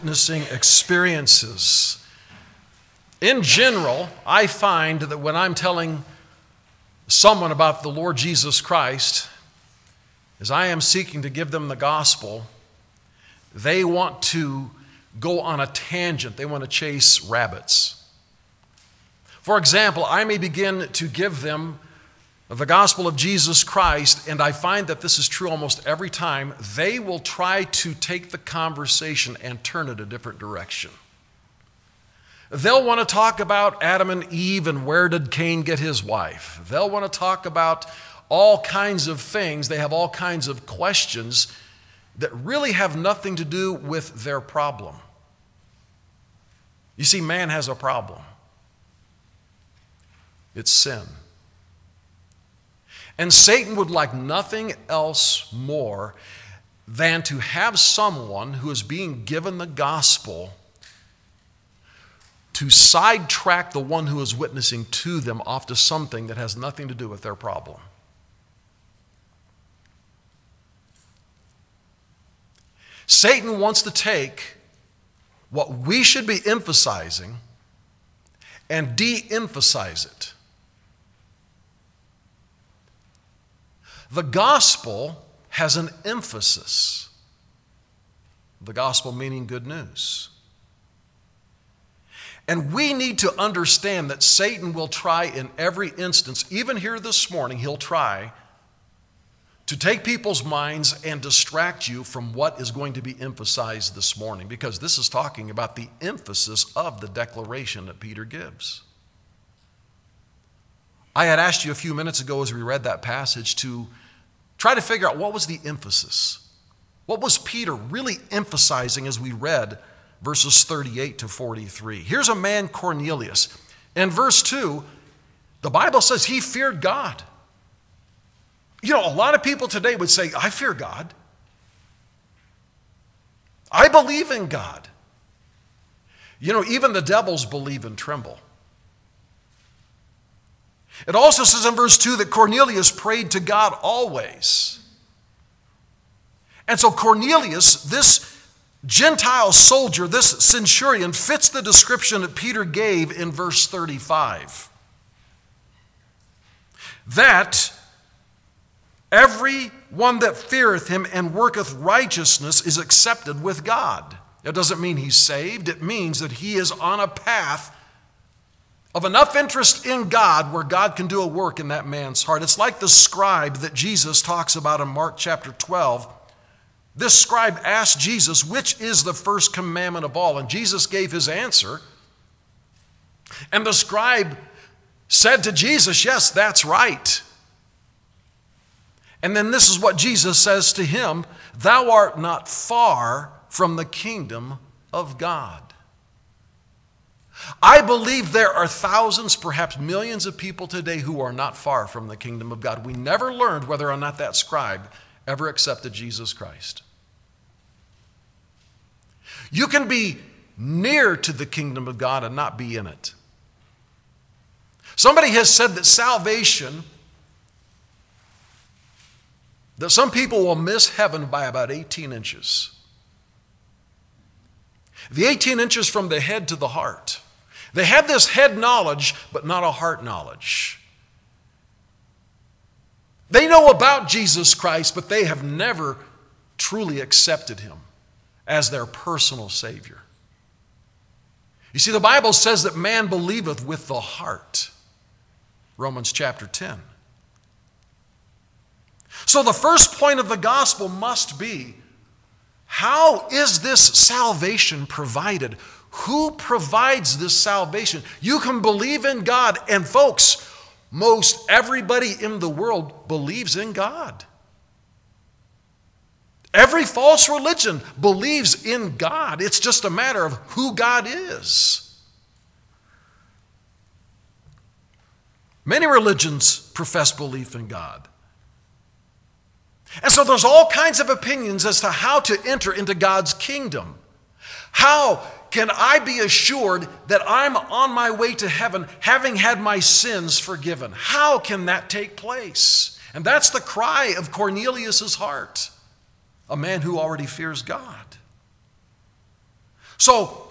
Witnessing experiences. In general, I find that when I'm telling someone about the Lord Jesus Christ, as I am seeking to give them the gospel, they want to go on a tangent. They want to chase rabbits. For example, I may begin to give them the gospel of Jesus Christ, and I find that this is true almost every time. They will try to take the conversation and turn it a different direction. They'll want to talk about Adam and Eve and where did Cain get his wife. They'll want to talk about all kinds of things. They have all kinds of questions that really have nothing to do with their problem. You see, man has a problem. It's sin. And Satan would like nothing else more than to have someone who is being given the gospel to sidetrack the one who is witnessing to them off to something that has nothing to do with their problem. Satan wants to take what we should be emphasizing and de-emphasize it. The gospel has an emphasis. The gospel meaning good news. And we need to understand that Satan will try in every instance, even here this morning, he'll try to take people's minds and distract you from what is going to be emphasized this morning, because this is talking about the emphasis of the declaration that Peter gives. I had asked you a few minutes ago as we read that passage to try to figure out what was the emphasis. What was Peter really emphasizing as we read verses 38 to 43? Here's a man, Cornelius. In verse 2, the Bible says he feared God. You know, a lot of people today would say, I fear God. I believe in God. You know, even the devils believe and tremble. It also says in verse 2 that Cornelius prayed to God always. And so Cornelius, this Gentile soldier, this centurion, fits the description that Peter gave in verse 35. That every one that feareth him and worketh righteousness is accepted with God. It doesn't mean he's saved. It means that he is on a path of enough interest in God where God can do a work in that man's heart. It's like the scribe that Jesus talks about in Mark chapter 12. This scribe asked Jesus, which is the first commandment of all? And Jesus gave his answer. And the scribe said to Jesus, yes, that's right. And then this is what Jesus says to him, thou art not far from the kingdom of God. I believe there are thousands, perhaps millions of people today who are not far from the kingdom of God. We never learned whether or not that scribe ever accepted Jesus Christ. You can be near to the kingdom of God and not be in it. Somebody has said that salvation, that some people will miss heaven by about 18 inches. The 18 inches from the head to the heart. They have this head knowledge, but not a heart knowledge. They know about Jesus Christ, but they have never truly accepted him as their personal Savior. You see, the Bible says that man believeth with the heart. Romans chapter 10. So the first point of the gospel must be, how is this salvation provided? Who provides this salvation? You can believe in God, and folks, most everybody in the world believes in God. Every false religion believes in God. It's just a matter of who God is. Many religions profess belief in God. And so there's all kinds of opinions as to how to enter into God's kingdom. How can I be assured that I'm on my way to heaven having had my sins forgiven? How can that take place? And that's the cry of Cornelius' heart, a man who already fears God. So,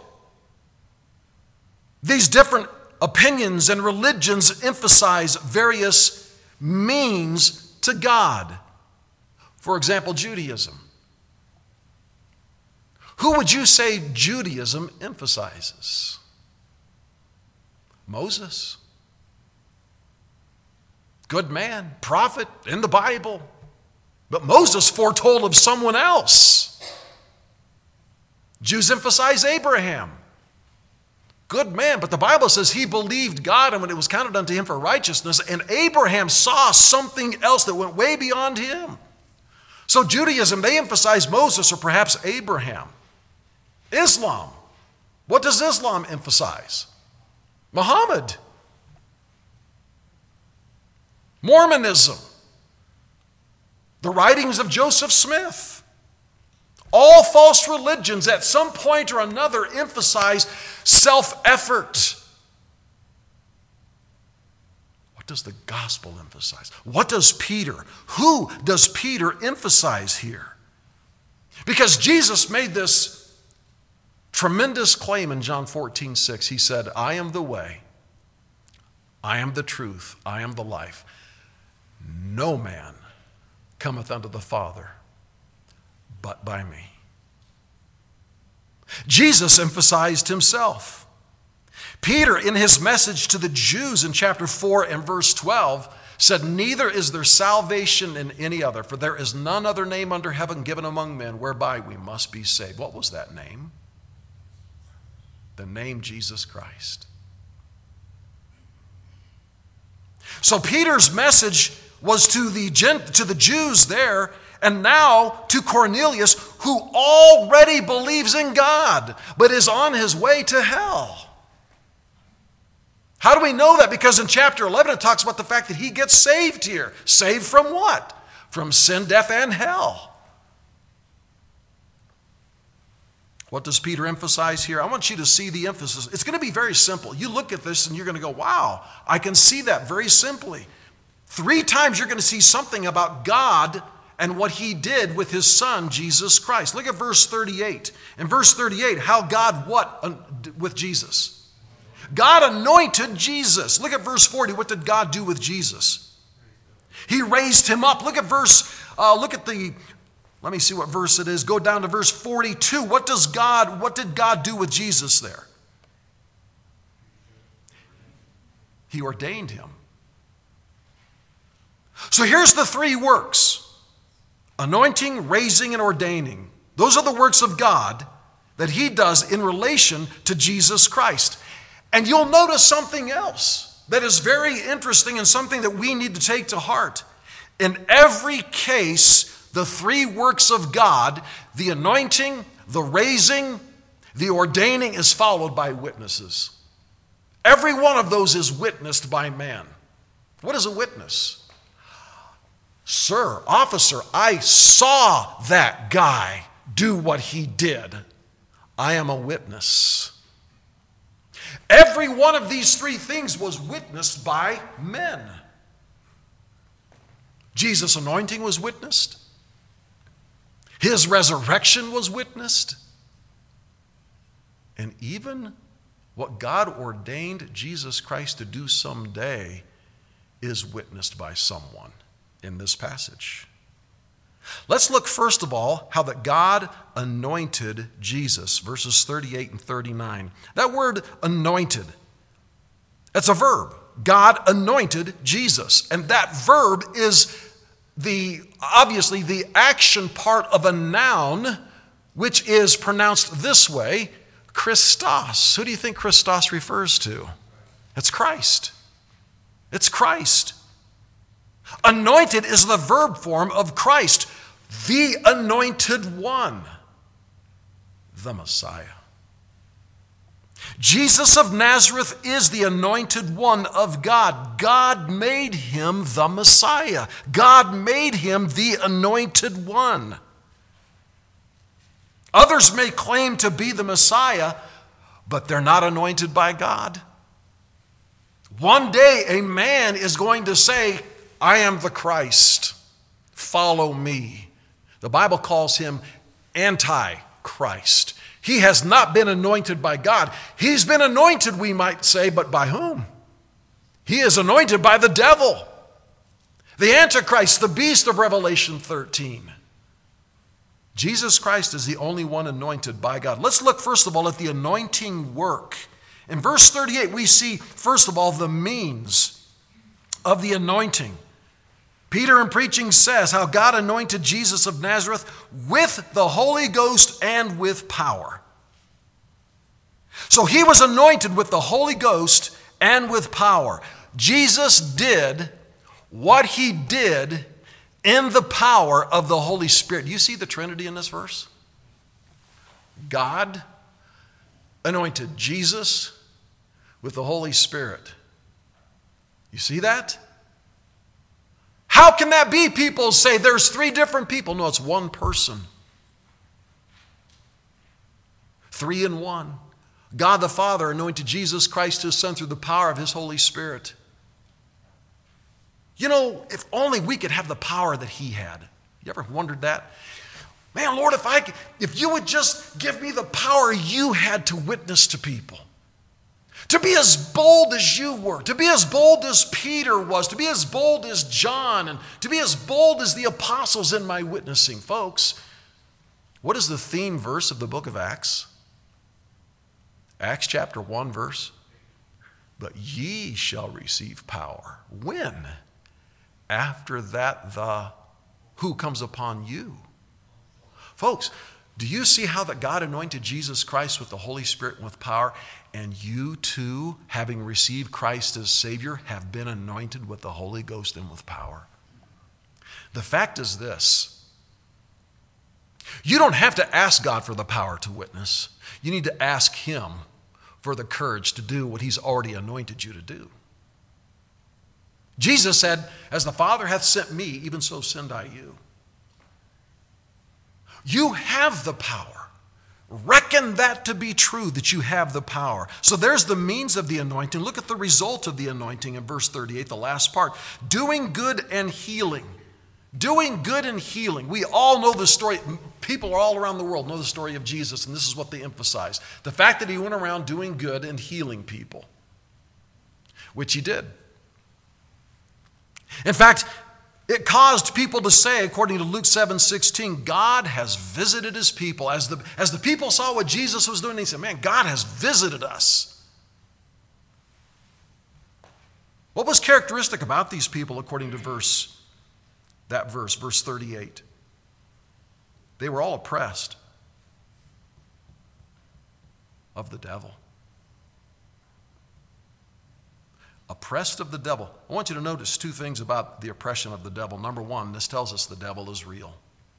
these different opinions and religions emphasize various means to God. For example, Judaism. Who would you say Judaism emphasizes? Moses. Good man, prophet in the Bible. But Moses foretold of someone else. Jews emphasize Abraham. Good man, but the Bible says he believed God, and when it was counted unto him for righteousness, and Abraham saw something else that went way beyond him. So Judaism, they emphasize Moses or perhaps Abraham. Islam, what does Islam emphasize? Muhammad. Mormonism, the writings of Joseph Smith. All false religions at some point or another emphasize self-effort. What does the gospel emphasize? What does Peter, who does Peter emphasize here? Because Jesus made this tremendous claim in John 14:6. He said, I am the way, I am the truth, I am the life. No man cometh unto the Father but by me. Jesus emphasized himself. Peter, in his message to the Jews in chapter 4 and verse 12, said, neither is there salvation in any other, for there is none other name under heaven given among men whereby we must be saved. What was that name? The name Jesus Christ. So Peter's message was to the Jews there, and now to Cornelius, who already believes in God, but is on his way to hell. How do we know that? Because in chapter 11 it talks about the fact that he gets saved here. Saved from what? From sin, death, and hell. What does Peter emphasize here? I want you to see the emphasis. It's going to be very simple. You look at this and you're going to go, wow, I can see that very simply. 3 times you're going to see something about God and what he did with his son, Jesus Christ. Look at verse 38. In verse 38, how God what with Jesus? God anointed Jesus. Look at verse 40. What did God do with Jesus? He raised him up. Look at let me see what verse it is. Go down to verse 42. What did God do with Jesus there? He ordained him. So here's the 3 works. Anointing, raising, and ordaining. Those are the works of God that he does in relation to Jesus Christ. And you'll notice something else that is very interesting and something that we need to take to heart. In every case, the 3 works of God, the anointing, the raising, the ordaining, is followed by witnesses. Every one of those is witnessed by man. What is a witness? Sir, officer, I saw that guy do what he did. I am a witness. Every one of these 3 things was witnessed by men. Jesus' anointing was witnessed. His resurrection was witnessed. And even what God ordained Jesus Christ to do someday is witnessed by someone in this passage. Let's look first of all how that God anointed Jesus, verses 38 and 39. That word anointed, that's a verb. God anointed Jesus. And that verb is obviously the action part of a noun, which is pronounced this way, Christos. Who do you think Christos refers to? It's Christ. It's Christ. Anointed is the verb form of Christ, the anointed one, the Messiah. Jesus of Nazareth is the anointed one of God. God made him the Messiah. God made him the anointed one. Others may claim to be the Messiah, but they're not anointed by God. One day a man is going to say, I am the Christ. Follow me. The Bible calls him Antichrist. He has not been anointed by God. He's been anointed, we might say, but by whom? He is anointed by the devil, the Antichrist, the beast of Revelation 13. Jesus Christ is the only one anointed by God. Let's look first of all at the anointing work. In verse 38, we see, first of all, the means of the anointing. Peter in preaching says how God anointed Jesus of Nazareth with the Holy Ghost and with power. So he was anointed with the Holy Ghost and with power. Jesus did what he did in the power of the Holy Spirit. Do you see the Trinity in this verse? God anointed Jesus with the Holy Spirit. You see that? How can that be? People say there's three different people. No, it's one person. 3 in 1. God the Father anointed Jesus Christ, his Son, through the power of his Holy Spirit. You know, if only we could have the power that he had. You ever wondered that? Man, Lord, if you would just give me the power you had to witness to people. To be as bold as you were, to be as bold as Peter was, to be as bold as John, and to be as bold as the apostles in my witnessing. Folks, what is the theme verse of the book of Acts? Acts chapter 1 verse. But ye shall receive power. When? After that who comes upon you. Folks, do you see how that God anointed Jesus Christ with the Holy Spirit and with power? And you too, having received Christ as Savior, have been anointed with the Holy Ghost and with power. The fact is this. You don't have to ask God for the power to witness. You need to ask him for the courage to do what he's already anointed you to do. Jesus said, as the Father hath sent me, even so send I you. You have the power. Reckon that to be true, that you have the power. So there's the means of the anointing. Look at the result of the anointing in verse 38, the last part. Doing good and healing. Doing good and healing. We all know the story. People all around the world know the story of Jesus, and this is what they emphasize. The fact that he went around doing good and healing people, which he did. In fact, it caused people to say, according to Luke 7:16, God has visited his people. As the people saw what Jesus was doing, they said, man, God has visited us. What was characteristic about these people according to verse 38? They were all oppressed of the devil. Oppressed of the devil. I want you to notice two things about the oppression of the devil. Number one, this tells us the devil is real.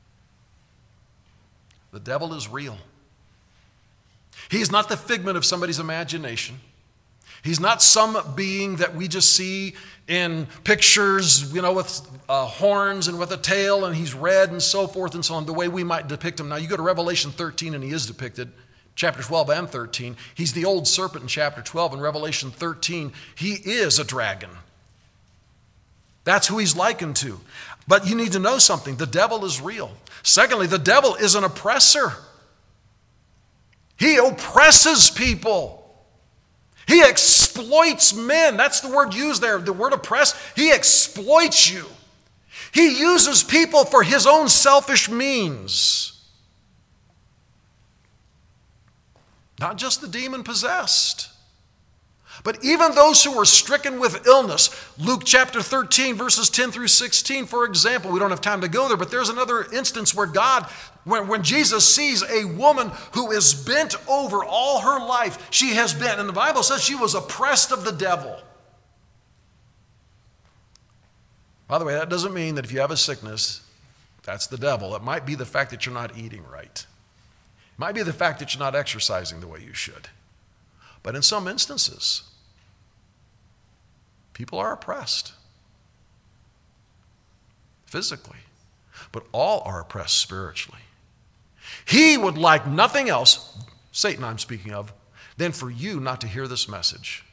The devil is real. He's not the figment of somebody's imagination. He's not some being that we just see in pictures, with horns and with a tail, and he's red and so forth and so on, the way we might depict him. Now, you go to Revelation 13, and he is depicted. Chapter 12 and 13. He's the old serpent in chapter 12. In Revelation 13, he is a dragon. That's who he's likened to. But you need to know something. The devil is real. Secondly, the devil is an oppressor. He oppresses people. He exploits men. That's the word used there. The word oppress. He exploits you. He uses people for his own selfish means. Not just the demon-possessed, but even those who were stricken with illness. Luke chapter 13, verses 10 through 16, for example. We don't have time to go there, but there's another instance where when Jesus sees a woman who is bent over all her life, she has been, and the Bible says she was oppressed of the devil. By the way, that doesn't mean that if you have a sickness, that's the devil. It might be the fact that you're not eating right. It might be the fact that you're not exercising the way you should. But in some instances, people are oppressed physically, but all are oppressed spiritually. He would like nothing else, Satan I'm speaking of, than for you not to hear this message.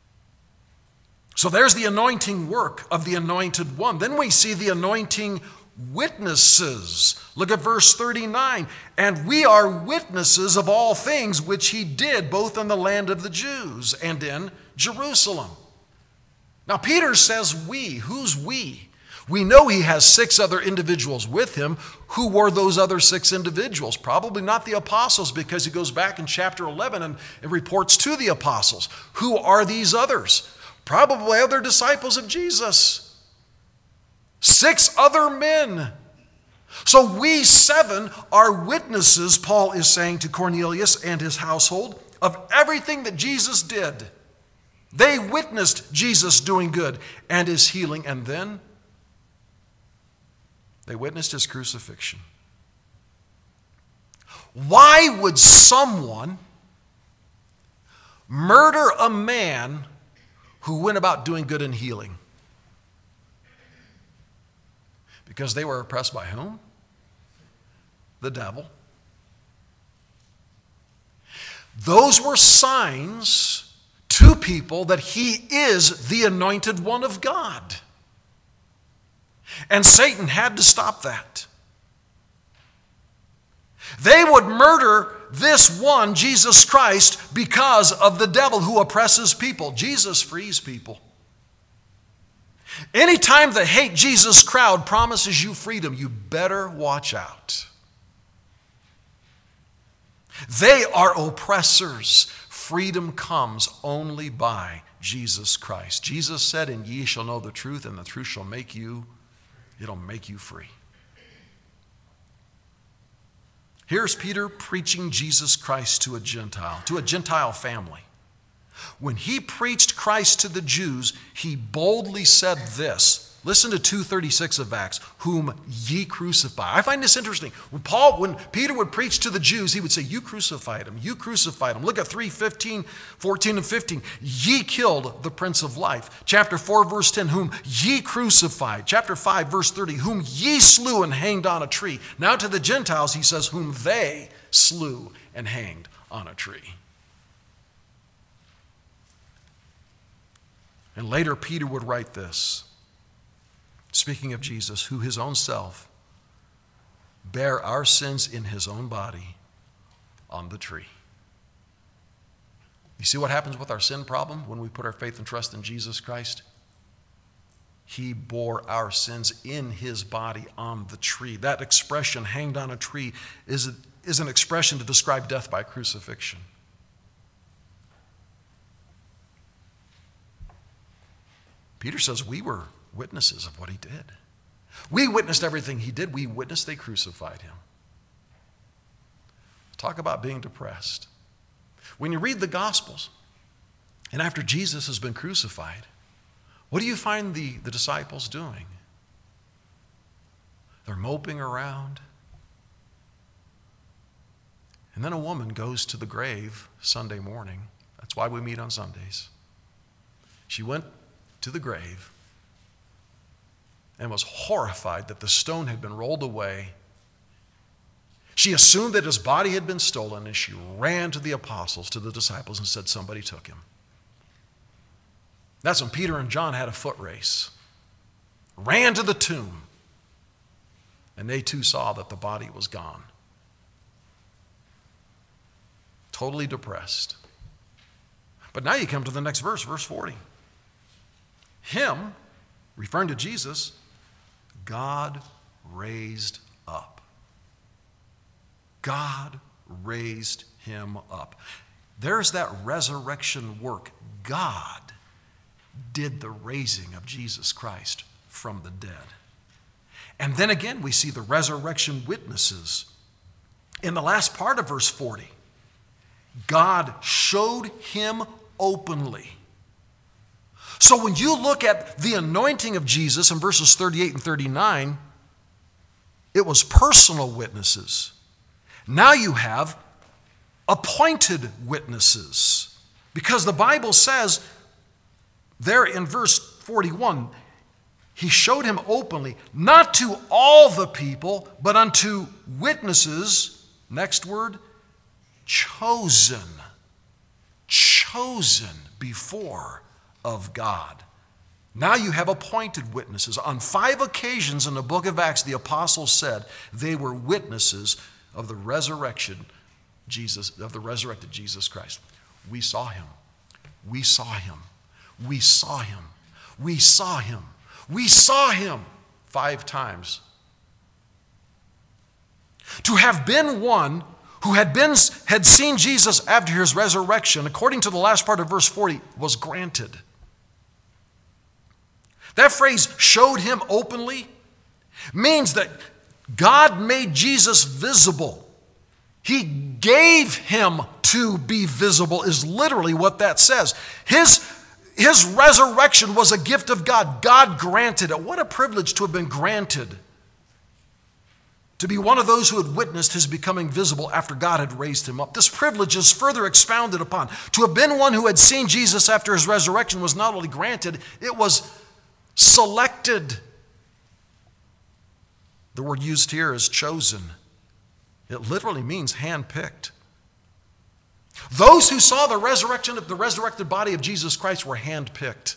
So there's the anointing work of the anointed one. Then we see the anointing witnesses. Look at verse 39. And we are witnesses of all things which he did, both in the land of the Jews and in Jerusalem. Now Peter says we. Who's we? We know he has 6 other individuals with him. Who were those other 6 individuals? Probably not the apostles, because he goes back in chapter 11 and reports to the apostles. Who are these others? Probably other disciples of Jesus. 6 other men. So we 7 are witnesses, Paul is saying to Cornelius and his household, of everything that Jesus did. They witnessed Jesus doing good and his healing, and then they witnessed his crucifixion. Why would someone murder a man who went about doing good and healing? Because they were oppressed by whom? The devil. Those were signs to people that he is the anointed one of God. And Satan had to stop that. They would murder this one, Jesus Christ, because of the devil who oppresses people. Jesus frees people. Anytime the hate Jesus crowd promises you freedom, you better watch out. They are oppressors. Freedom comes only by Jesus Christ. Jesus said, and ye shall know the truth, and the truth shall make you, it'll make you free. Here's Peter preaching Jesus Christ to a Gentile family. When he preached Christ to the Jews, he boldly said this. Listen to 2:36 of Acts, whom ye crucify. I find this interesting. When Peter would preach to the Jews, he would say, you crucified him, you crucified him. Look at 3:15, 14 and 15. Ye killed the Prince of Life. Chapter 4, verse 10, whom ye crucified. Chapter 5, verse 30, whom ye slew and hanged on a tree. Now to the Gentiles, he says, whom they slew and hanged on a tree. And later Peter would write this, speaking of Jesus, who his own self bare our sins in his own body on the tree. You see what happens with our sin problem when we put our faith and trust in Jesus Christ? He bore our sins in his body on the tree. That expression, hanged on a tree, is an expression to describe death by crucifixion. Peter says we were witnesses of what he did. We witnessed everything he did. We witnessed they crucified him. Talk about being depressed. When you read the Gospels, and after Jesus has been crucified, what do you find the disciples doing? They're moping around. And then a woman goes to the grave Sunday morning. That's why we meet on Sundays. She went to the grave and was horrified that the stone had been rolled away. She assumed that his body had been stolen, and she ran to the apostles, to the disciples, and said, somebody took him. That's when Peter and John had a foot race. Ran to the tomb, and they too saw that the body was gone. Totally depressed. But now you come to the next verse, verse 40. Him, referring to Jesus, God raised up. God raised him up. There's that resurrection work. God did the raising of Jesus Christ from the dead. And then again, we see the resurrection witnesses. In the last part of verse 40, God showed him openly. So when you look at the anointing of Jesus in verses 38 and 39, it was personal witnesses. Now you have appointed witnesses. Because the Bible says there in verse 41, he showed him openly, not to all the people, but unto witnesses, next word, chosen before of God. Now you have appointed witnesses. On 5 occasions in the book of Acts, the apostles said they were witnesses of the resurrected Jesus Christ. We saw him. We saw him. We saw him. We saw him. We saw him 5 times. To have been one who had seen Jesus after his resurrection, according to the last part of verse 40, was granted. That phrase, showed him openly, means that God made Jesus visible. He gave him to be visible, is literally what that says. His resurrection was a gift of God. God granted it. What a privilege to have been granted to be one of those who had witnessed his becoming visible after God had raised him up. This privilege is further expounded upon. To have been one who had seen Jesus after his resurrection was not only granted, it was selected. The word used here is chosen. It literally means handpicked. Those who saw the resurrected body of Jesus Christ were handpicked.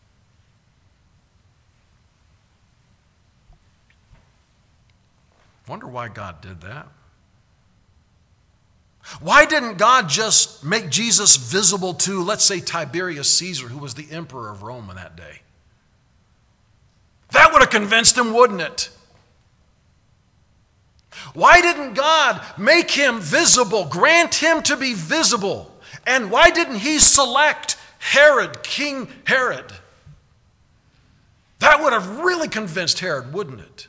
Wonder why God did that. Why didn't God just make Jesus visible to, let's say, Tiberius Caesar, who was the emperor of Rome in that day? That would have convinced him, wouldn't it? Why didn't God make him visible, grant him to be visible? And why didn't he select Herod, King Herod? That would have really convinced Herod, wouldn't it?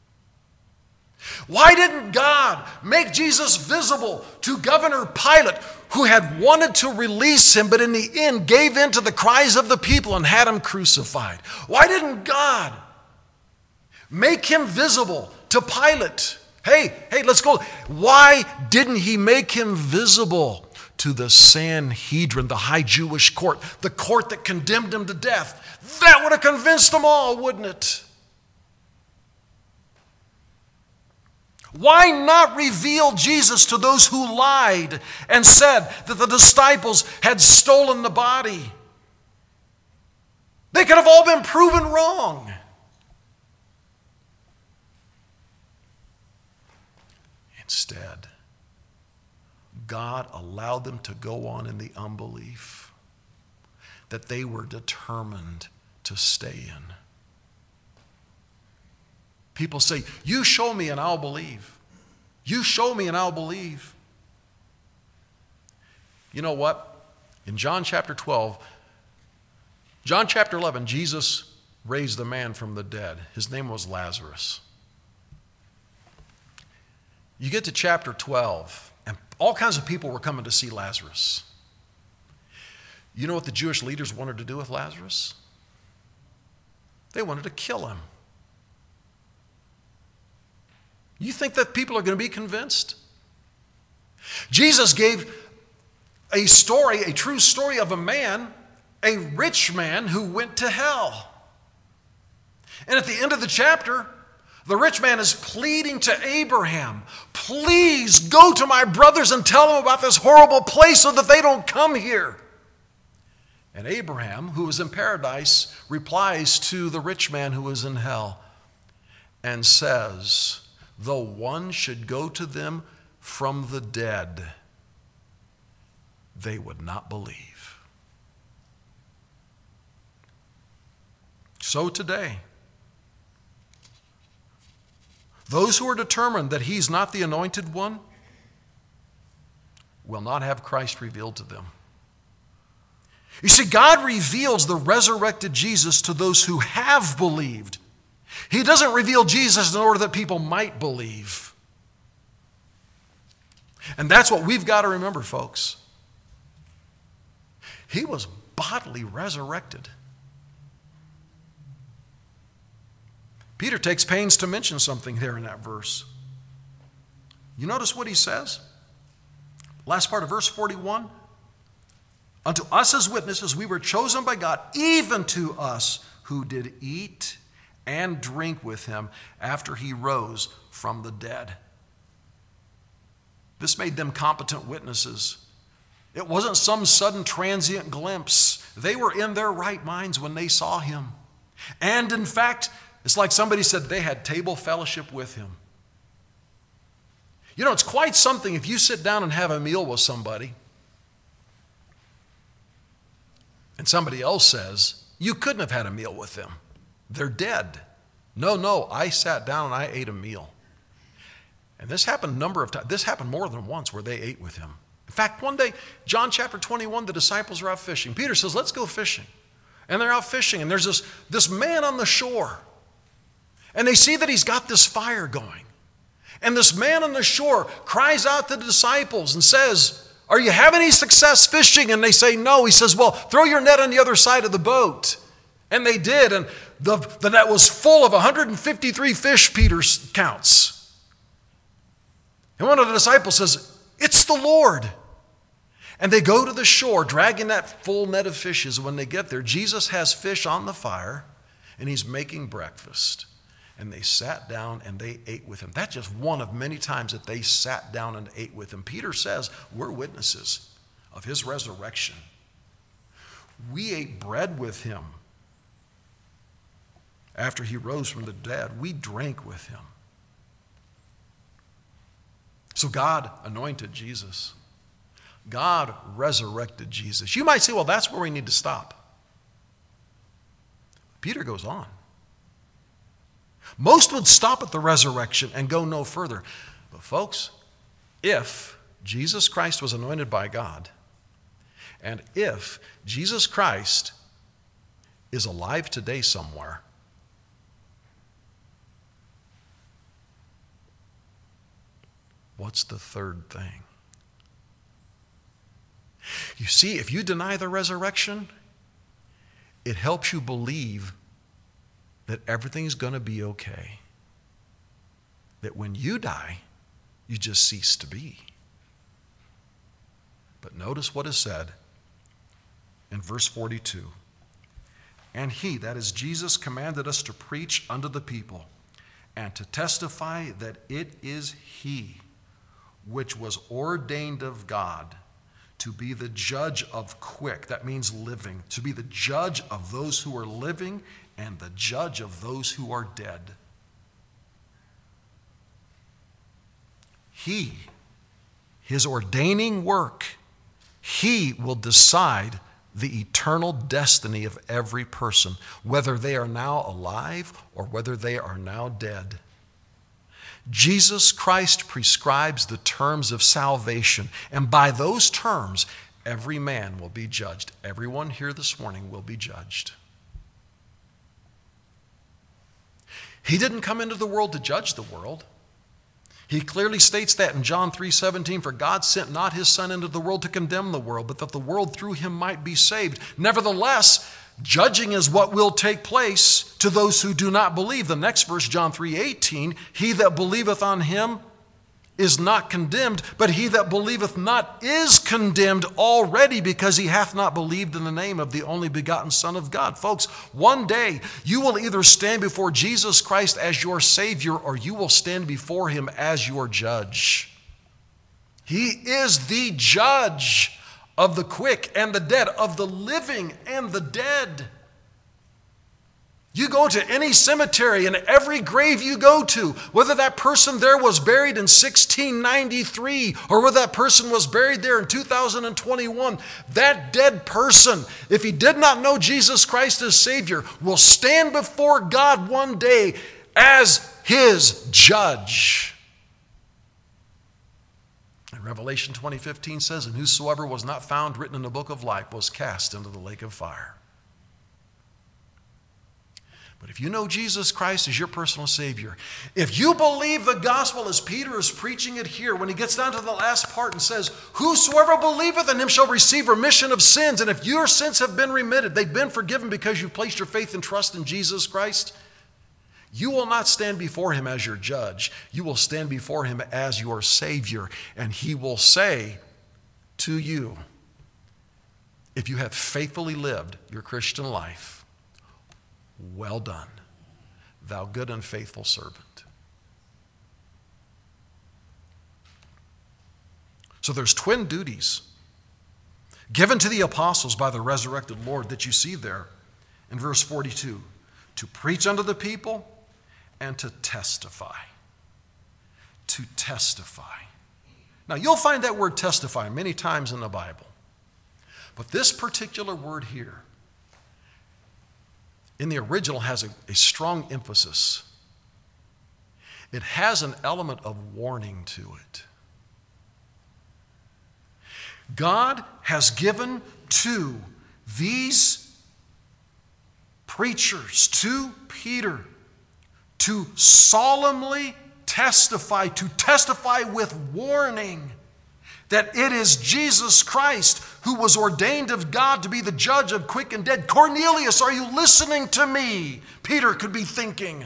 Why didn't God make Jesus visible to Governor Pilate, who had wanted to release him, but in the end gave in to the cries of the people and had him crucified? Why didn't God make him visible to Pilate? Hey, let's go. Why didn't he make him visible to the Sanhedrin, the high Jewish court, the court that condemned him to death? That would have convinced them all, wouldn't it? Why not reveal Jesus to those who lied and said that the disciples had stolen the body? They could have all been proven wrong. Instead, God allowed them to go on in the unbelief that they were determined to stay in. People say, you show me and I'll believe. You show me and I'll believe. You know what? In John chapter 11, Jesus raised a man from the dead. His name was Lazarus. You get to chapter 12, and all kinds of people were coming to see Lazarus. You know what the Jewish leaders wanted to do with Lazarus? They wanted to kill him. You think that people are going to be convinced? Jesus gave a true story of a man, a rich man who went to hell. And at the end of the chapter, the rich man is pleading to Abraham, please go to my brothers and tell them about this horrible place so that they don't come here. And Abraham, who was in paradise, replies to the rich man who was in hell and says, though one should go to them from the dead, they would not believe. So today, those who are determined that he's not the anointed one will not have Christ revealed to them. You see, God reveals the resurrected Jesus to those who have believed. He doesn't reveal Jesus in order that people might believe. And that's what we've got to remember, folks. He was bodily resurrected. Peter takes pains to mention something there in that verse. You notice what he says? Last part of verse 41. Unto us as witnesses we were chosen by God, even to us who did eat and drink with him after he rose from the dead. This made them competent witnesses. It wasn't some sudden transient glimpse. They were in their right minds when they saw him. And in fact, it's like somebody said they had table fellowship with him. You know, it's quite something if you sit down and have a meal with somebody and somebody else says, you couldn't have had a meal with them. They're dead. No, I sat down and I ate a meal. And this happened a number of times. This happened more than once where they ate with him. In fact, one day, John chapter 21, the disciples are out fishing. Peter says, let's go fishing. And they're out fishing, and there's this man on the shore. And they see that he's got this fire going. And this man on the shore cries out to the disciples and says, are you having any success fishing? And they say, no. He says, well, throw your net on the other side of the boat. And they did, and the net was full of 153 fish, Peter counts. And one of the disciples says, it's the Lord. And they go to the shore, dragging that full net of fishes. When they get there, Jesus has fish on the fire, and he's making breakfast. And they sat down and they ate with him. That's just one of many times that they sat down and ate with him. Peter says, we're witnesses of his resurrection. We ate bread with him after he rose from the dead. We drank with him. So God anointed Jesus. God resurrected Jesus. You might say, well, that's where we need to stop. Peter goes on. Most would stop at the resurrection and go no further. But folks, if Jesus Christ was anointed by God, and if Jesus Christ is alive today somewhere, what's the third thing? You see, if you deny the resurrection, it helps you believe that everything's going to be okay. That when you die, you just cease to be. But notice what is said in verse 42. And he, that is Jesus, commanded us to preach unto the people and to testify that it is he which was ordained of God to be the judge of quick, that means living, to be the judge of those who are living and the judge of those who are dead. He, his ordaining work, he will decide the eternal destiny of every person, whether they are now alive or whether they are now dead. Jesus Christ prescribes the terms of salvation, and by those terms, every man will be judged. Everyone here this morning will be judged. He didn't come into the world to judge the world. He clearly states that in John 3:17, for God sent not his Son into the world to condemn the world, but that the world through him might be saved. Nevertheless, judging is what will take place to those who do not believe. The next verse, John 3:18, he that believeth on him is not condemned, but he that believeth not is condemned already, because he hath not believed in the name of the only begotten Son of God. Folks, one day you will either stand before Jesus Christ as your Savior, or you will stand before him as your judge. He is the judge of the quick and the dead, of the living and the dead. You go to any cemetery, and every grave you go to, whether that person there was buried in 1693 or whether that person was buried there in 2021, that dead person, if he did not know Jesus Christ as Savior, will stand before God one day as his judge. And Revelation 20:15 says, and whosoever was not found written in the book of life was cast into the lake of fire. But if you know Jesus Christ as your personal Savior, if you believe the gospel as Peter is preaching it here, when he gets down to the last part and says, whosoever believeth in him shall receive remission of sins. And if your sins have been remitted, they've been forgiven because you've placed your faith and trust in Jesus Christ, you will not stand before him as your judge. You will stand before him as your Savior. And he will say to you, if you have faithfully lived your Christian life, well done, thou good and faithful servant. So there's twin duties given to the apostles by the resurrected Lord that you see there in verse 42. to preach unto the people, and to testify. To testify. Now, you'll find that word testify many times in the Bible. But this particular word here, in the original, has a strong emphasis. It has an element of warning to it. God has given to these preachers, to Peter, to solemnly testify, to testify with warning that it is Jesus Christ who was ordained of God to be the judge of quick and dead. Cornelius, are you listening to me? Peter could be thinking.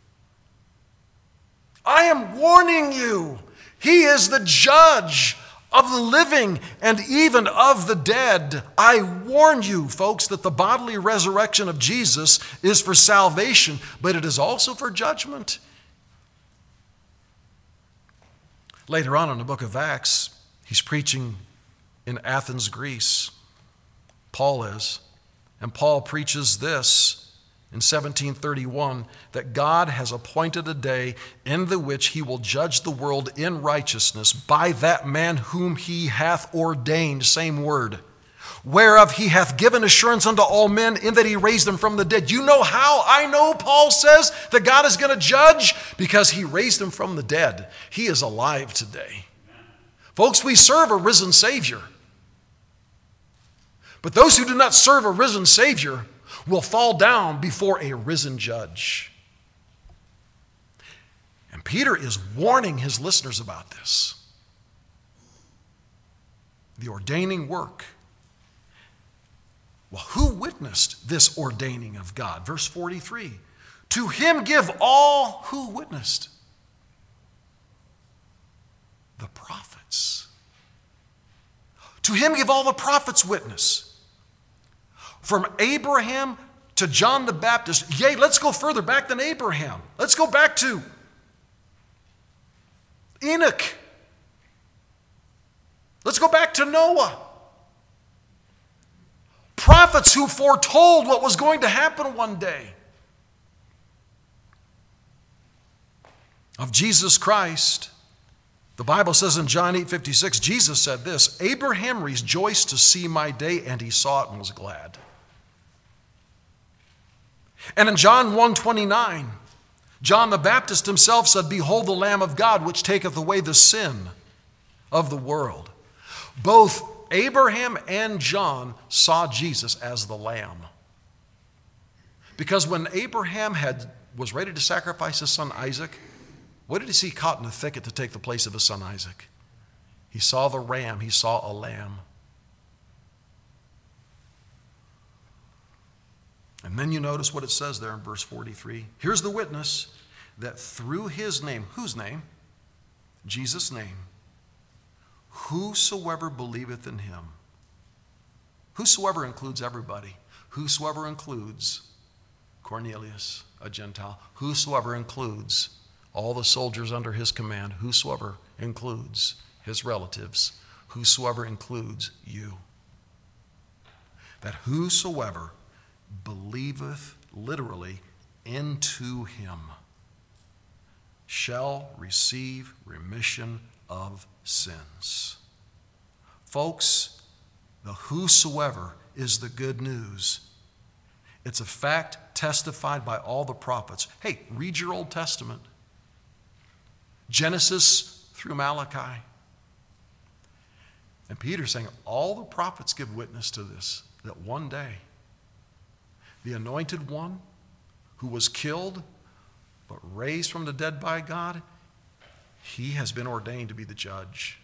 I am warning you. He is the judge of the living and even of the dead. I warn you, folks, that the bodily resurrection of Jesus is for salvation, but it is also for judgment. Later on in the book of Acts, he's preaching in Athens, Greece. Paul is. And Paul preaches this in 1731, that God has appointed a day in the which he will judge the world in righteousness by that man whom he hath ordained, same word, whereof he hath given assurance unto all men in that he raised them from the dead. You know how I know, Paul says, that God is going to judge? Because he raised them from the dead. He is alive today. Folks, we serve a risen Savior. But those who do not serve a risen Savior will fall down before a risen judge. And Peter is warning his listeners about this. The ordaining work. Well, who witnessed this ordaining of God? Verse 43. To him give all who witnessed. The prophets. To him give all the prophets witness. From Abraham to John the Baptist. Yea, let's go further back than Abraham. Let's go back to Enoch. Let's go back to Noah. Prophets who foretold what was going to happen one day. Of Jesus Christ, the Bible says in John 8:56, Jesus said this, Abraham rejoiced to see my day, and he saw it and was glad. And in John 1:29, John the Baptist himself said, behold the Lamb of God, which taketh away the sin of the world. Both Abraham and John saw Jesus as the Lamb. Because when Abraham was ready to sacrifice his son Isaac, what did he see caught in the thicket to take the place of his son Isaac? He saw the ram, he saw a lamb. And then you notice what it says there in verse 43. Here's the witness that through his name, whose name? Jesus' name. Whosoever believeth in him. Whosoever includes everybody. Whosoever includes Cornelius, a Gentile. Whosoever includes all the soldiers under his command. Whosoever includes his relatives. Whosoever includes you. That whosoever believeth, literally, into him shall receive remission of sins. Folks, the whosoever is the good news. It's a fact testified by all the prophets. Hey, read your Old Testament. Genesis through Malachi. And Peter's saying all the prophets give witness to this, that one day the anointed one who was killed but raised from the dead by God, he has been ordained to be the judge.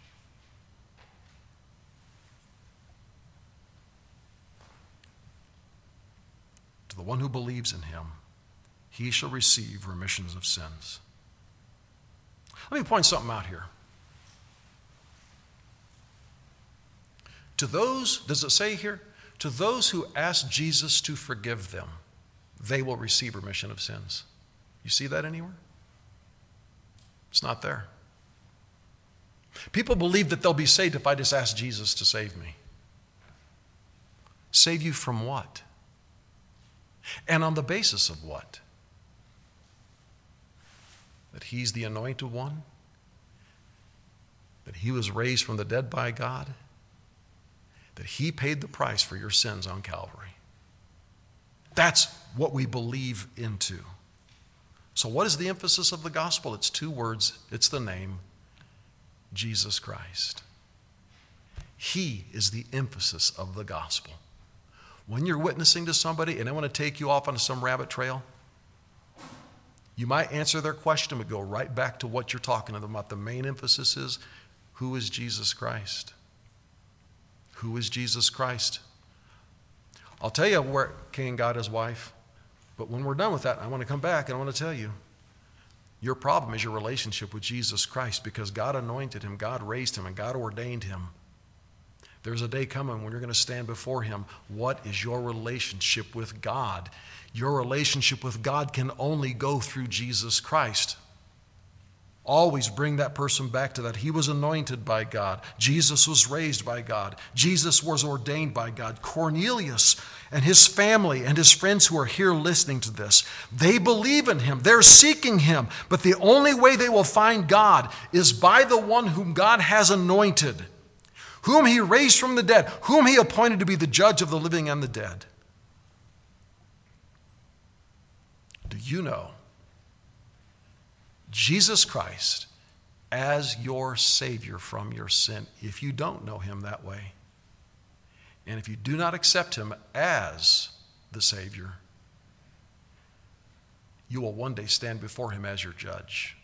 To the one who believes in him, he shall receive remissions of sins. Let me point something out here. To those, does it say here? To those who ask Jesus to forgive them, they will receive remission of sins. You see that anywhere? It's not there. People believe that they'll be saved if I just ask Jesus to save me. Save you from what? And on the basis of what? That he's the anointed one? That he was raised from the dead by God? That he paid the price for your sins on Calvary? That's what we believe into. So what is the emphasis of the gospel? It's two words. It's the name, Jesus Christ. He is the emphasis of the gospel. When you're witnessing to somebody and they want to take you off on some rabbit trail, you might answer their question but go right back to what you're talking to them about. The main emphasis is, who is Jesus Christ? Who is Jesus Christ? I'll tell you where Cain got his wife, but when we're done with that, I want to come back and I want to tell you, your problem is your relationship with Jesus Christ, because God anointed him, God raised him, and God ordained him. There's a day coming when you're going to stand before him. What is your relationship with God? Your relationship with God can only go through Jesus Christ. Always bring that person back to that. He was anointed by God. Jesus was raised by God. Jesus was ordained by God. Cornelius and his family and his friends who are here listening to this, they believe in him. They're seeking him. But the only way they will find God is by the one whom God has anointed, whom he raised from the dead, whom he appointed to be the judge of the living and the dead. Do you know Jesus Christ as your Savior from your sin? If you don't know him that way, and if you do not accept him as the Savior, you will one day stand before him as your judge.